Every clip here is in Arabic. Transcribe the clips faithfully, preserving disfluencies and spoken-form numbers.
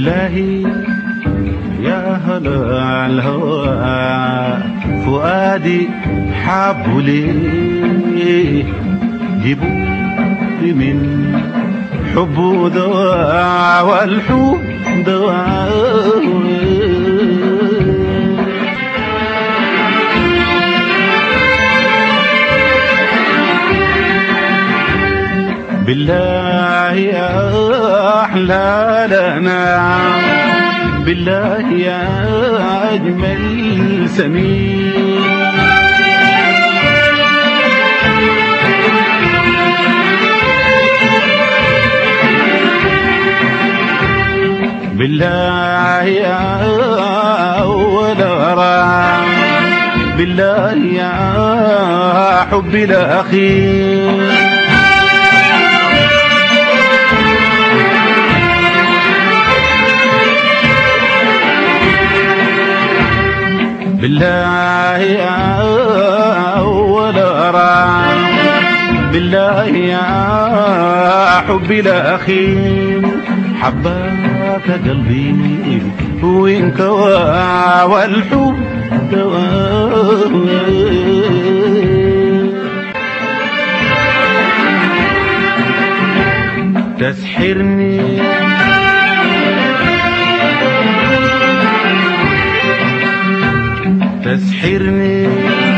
بالله يا هلا الهوى فؤادي حابه ليه جيبوا لي من حبه دواء والحب دواء بالله يا أحلى لنا بالله يا أجمل سمين بالله يا أول غرام بالله يا حبي الأخير بالله يا أول غرام بالله يا حبي الأخير حباك قلبي وانكوى والحب دواء تسحرني تسحرني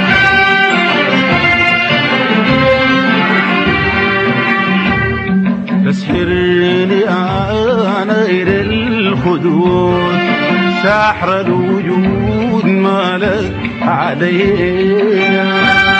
تسحرني أنا إلى الخدود سحر الوجود ما لك علينا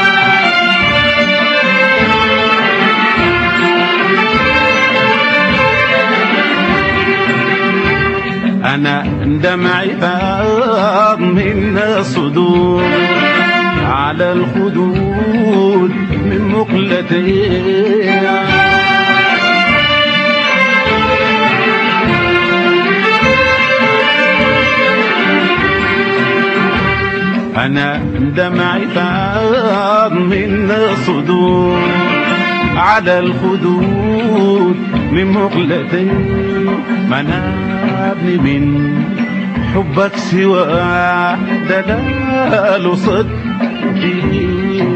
أنا دمعي فاض من الصدور على الخدود من مقلتين أنا دمعي فاض من الصدور على الخدود من مقلتين منابني من حبك سوى دلال صدقي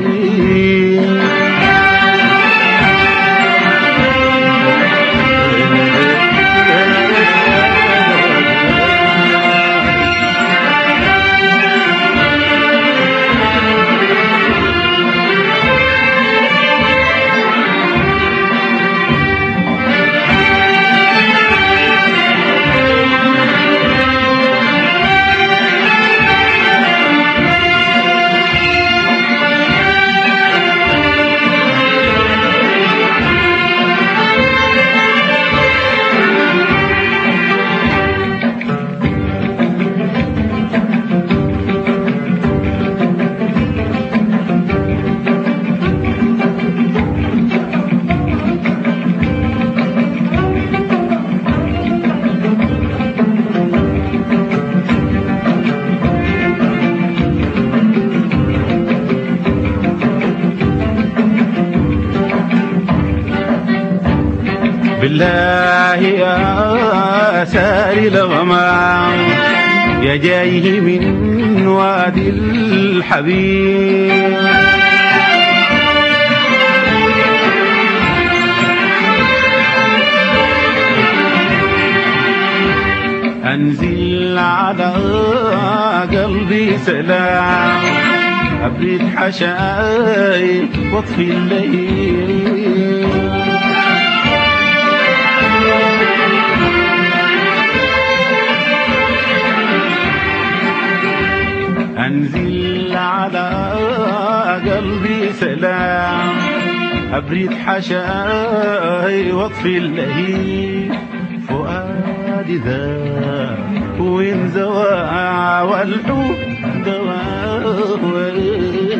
بالله يا ساري الغمام يا جايه من وادي الحبيب أنزل على قلبي سلام أبرد حشاي واطفي الليل أنزل على قلبي سلام أبرد حشاي واطفي اللهيب فؤادي ذا وين زواع والحب دواء